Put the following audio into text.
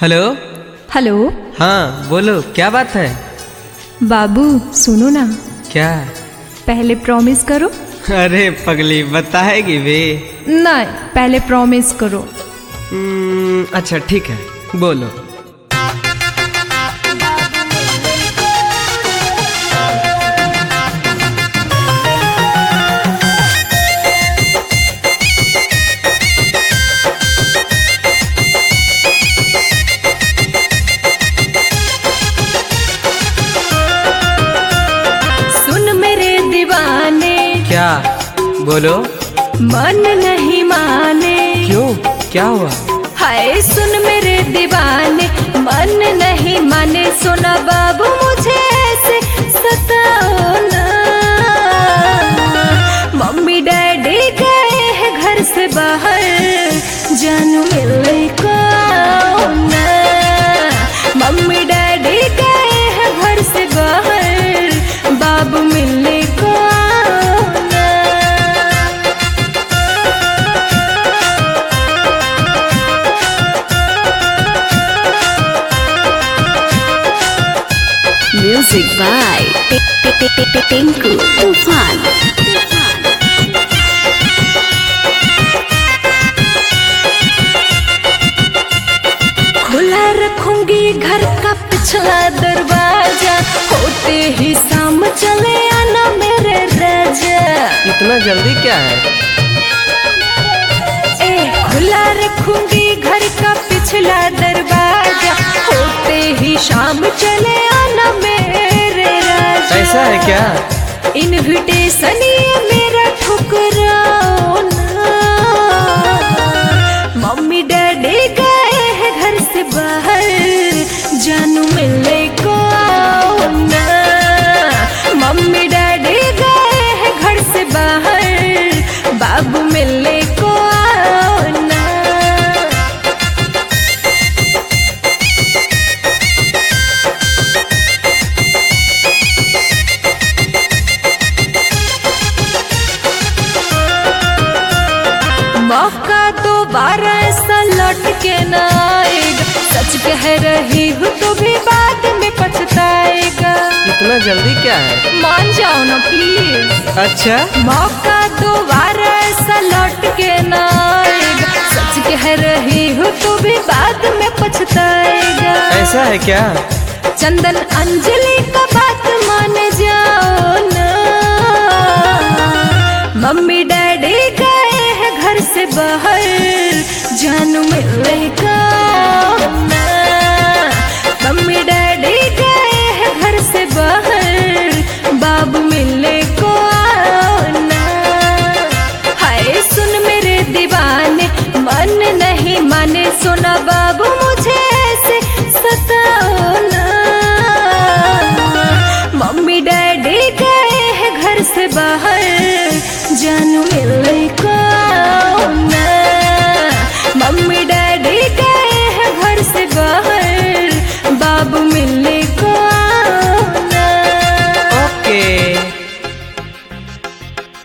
Hello. Hello. हाँ बोलो, क्या बात है? बाबू सुनो ना। क्या? पहले प्रॉमिस करो। अरे पगली, बताएगी वे? नहीं, पहले प्रॉमिस करो। अच्छा ठीक है, बोलो। क्या? बोलो। मन नहीं माने। क्यों, क्या हुआ? हाय सुन मेरे दीवाने, मन नहीं माने। सुना बाबू मुझे ऐसे सताओ ना। मम्मी डैडी गए हैं घर से बाहर, जानू मिलने को आओ ना। मम्मी डैडी गए हैं घर से बाहर, बाबू मिलने को Music by Tinku Tufan। खुला रखूंगी घर का पिछला दरवाजा, होते ही शाम चले आना मेरे राजा। इतना जल्दी क्या है? खुला रखूंगी घर का पिछला दरवाजा, होते ही शाम चले आना मेरे राजा। ऐसा है क्या? इनविटेशन ये मेरा ठुकराओ ना। मम्मी डैडी गए हैं घर से बाहर, जानू मिलने को आओ ना। मम्मी डैडी गए हैं घर से बाहर, बाबू मिलने को आओ ना। मौका दोबारा ऐसा लौट के न आएगा, सच कह रही हूँ तो भी बाद में पछताएगा। इतना जल्दी क्या है? मान जाओ ना प्लीज। अच्छा। मौका दोबारा ऐसा लौट के न आएगा, सच कह रही हूँ तो भी बाद में पछताएगा। ऐसा है क्या? चंदन अंजलि का बात मान जाओ ना। मम्मी डैडी गए हैं घर से बाहर,